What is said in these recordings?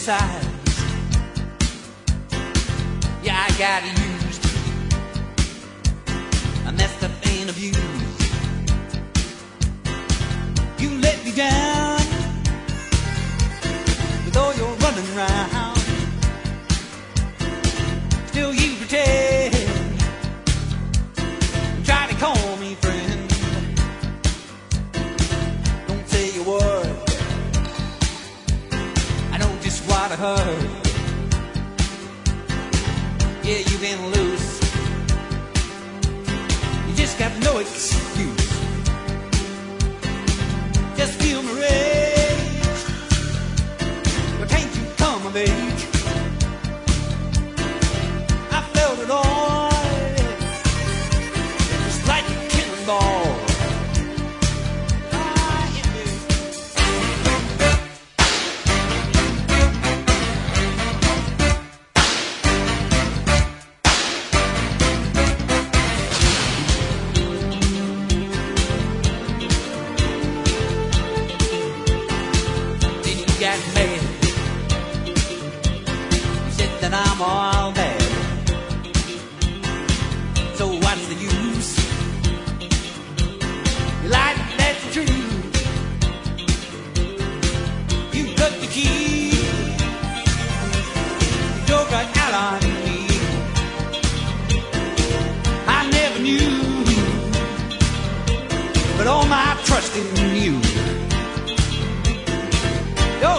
size. Yeah, I got used. I messed up and abused. You let me down with all your running around. Still you pretend, try to call me friend. Don't say a word, I know just what I heard. Yeah, you've been loose, you just got no excuse. Just feel my rage, but can't you come of age? I felt it all, just like a cannonball. Got mad. You said that I'm all bad. So what's the use? You lied, that's the truth. You took the key, you drove right out on me. I never knew, but all my trust in you. Go!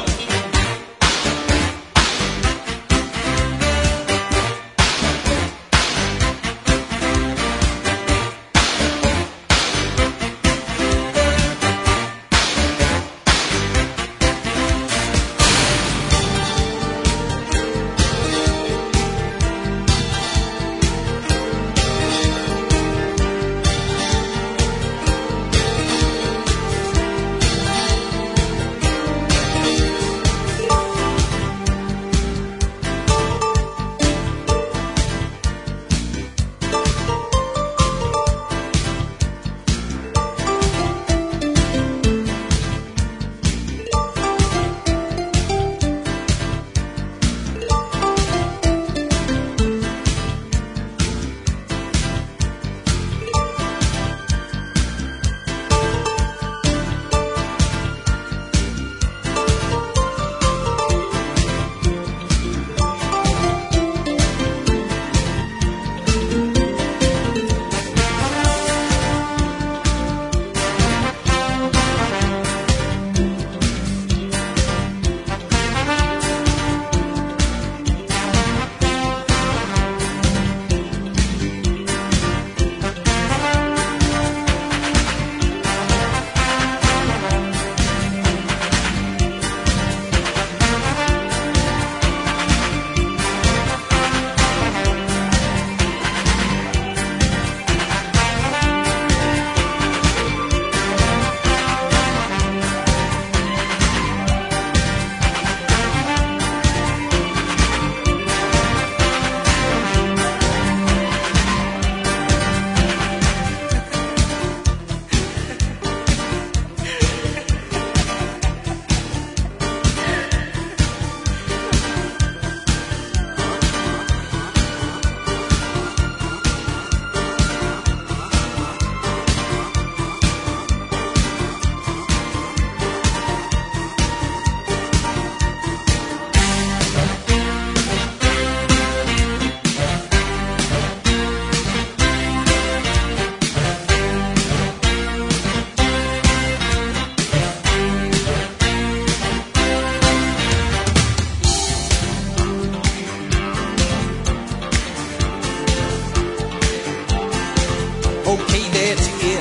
Okay, that's it.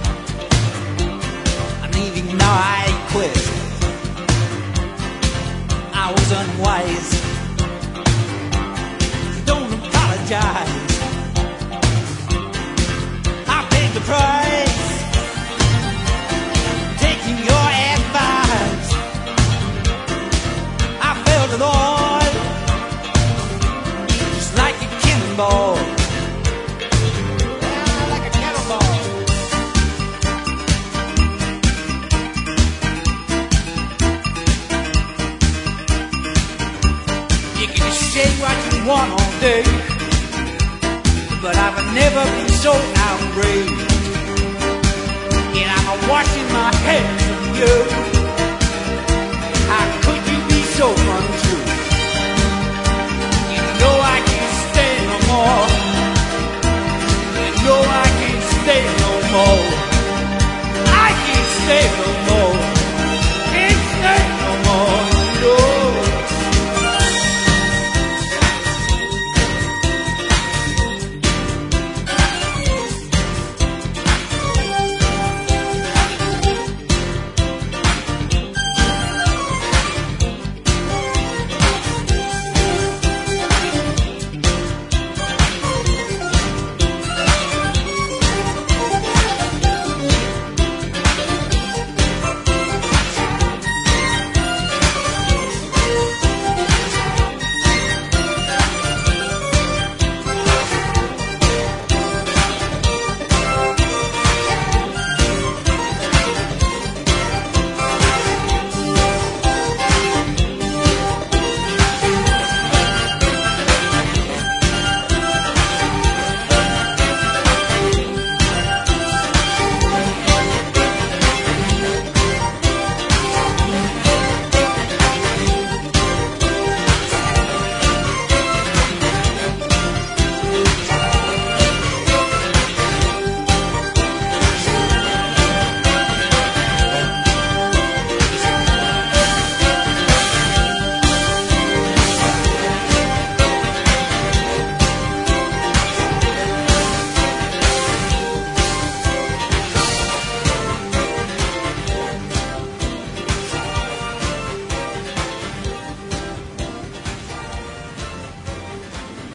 I'm leaving now, I quit. I was unwise, so don't apologize. I paid the price, taking your advice. I felt it all, just like a cannonball. get what you want all day, but I've never been so outraged. And I'm washing my hands of you.